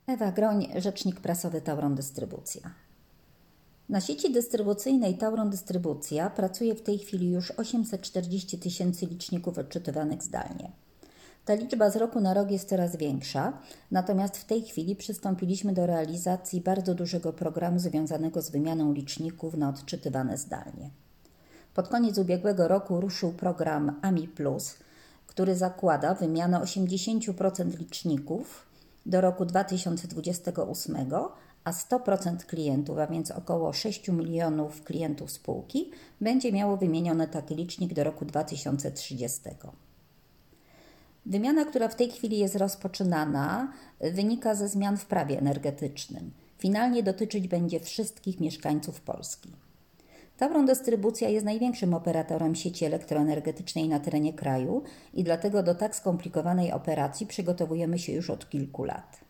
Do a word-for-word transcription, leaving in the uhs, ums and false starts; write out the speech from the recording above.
Ewa Groń, rzecznik prasowy Tauron Dystrybucja. Na sieci dystrybucyjnej Tauron Dystrybucja pracuje w tej chwili już osiemset czterdzieści tysięcy liczników odczytywanych zdalnie. Ta liczba z roku na rok jest coraz większa, natomiast w tej chwili przystąpiliśmy do realizacji bardzo dużego programu związanego z wymianą liczników na odczytywane zdalnie. Pod koniec ubiegłego roku ruszył program AMI Plus, który zakłada wymianę osiemdziesiąt procent liczników do roku dwa tysiące dwudziestego ósmego, a sto procent klientów, a więc około sześć milionów klientów spółki, będzie miało wymieniony taki licznik do roku dwa tysiące trzydziestego. Wymiana, która w tej chwili jest rozpoczynana, wynika ze zmian w prawie energetycznym. Finalnie dotyczyć będzie wszystkich mieszkańców Polski. Tauron Dystrybucja jest największym operatorem sieci elektroenergetycznej na terenie kraju i dlatego do tak skomplikowanej operacji przygotowujemy się już od kilku lat.